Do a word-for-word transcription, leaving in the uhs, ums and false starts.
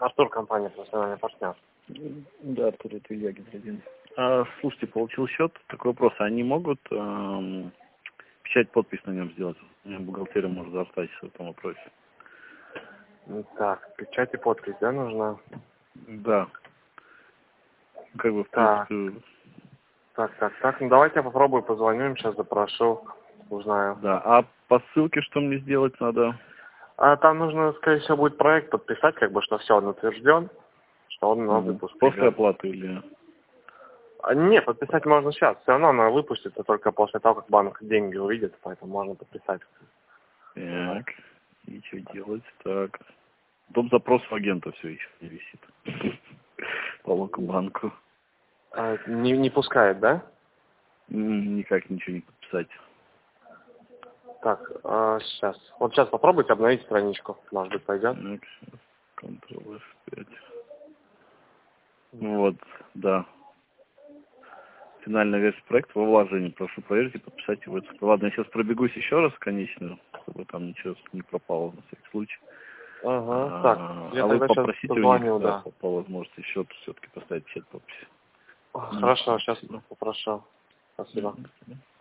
Артур, компания «Профессиональный партнер». Да, Артур, это я, Гидродин. А, слушайте, получил счет. Такой вопрос. Они могут эм, печать, подпись на нем сделать? У меня бухгалтерия может заортачиться в этом вопросе. Так, печать и подпись, да, нужна? Да. Как бы, в Так, принципе... так, так, так. Ну, давайте я попробую, позвоню им, сейчас запрошу, узнаю. Да. А по ссылке что мне сделать надо? А там нужно, скорее всего, будет проект подписать, как бы, что все, он утвержден, что он на Ну, выпуск после идет. оплаты или... А, не, подписать можно сейчас. Все равно она выпустится только после того, как банк деньги увидит, поэтому можно подписать. Так. И что делать? Так. Доп. Запрос у агента все еще не висит. По Локобанку. А, не, не пускает, да? М, Никак ничего не подписать. Так, а, сейчас. Вот сейчас попробуйте обновить страничку. Может быть, пойдет. Так, сейчас. контрол эф пять. Ну вот, да. Финальная версия проекта во вложении. Прошу проверить и подписать его. Ладно, я сейчас пробегусь еще раз, конечно, чтобы там ничего не пропало на всякий случай. Ага, А, так, я а вы тогда сейчас попросите у позвоню, них, да, да. по, по возможности счет все-таки поставить печать подпись. Хорошо, сейчас Спасибо. попрошу. Спасибо. Мгм.